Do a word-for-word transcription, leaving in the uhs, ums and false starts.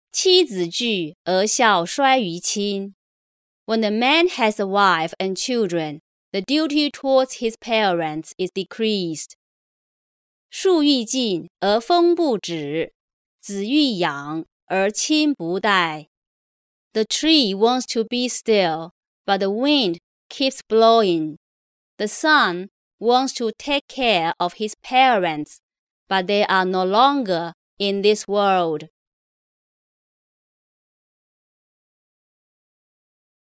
妻子惧而孝衰于亲。When a man has a wife and children, the duty towards his parents is decreased. 树欲静而风不止，子欲养而亲不待。The tree wants to be still, but the wind keeps blowing. The son wants to take care of his parents, but they are no longer in this world.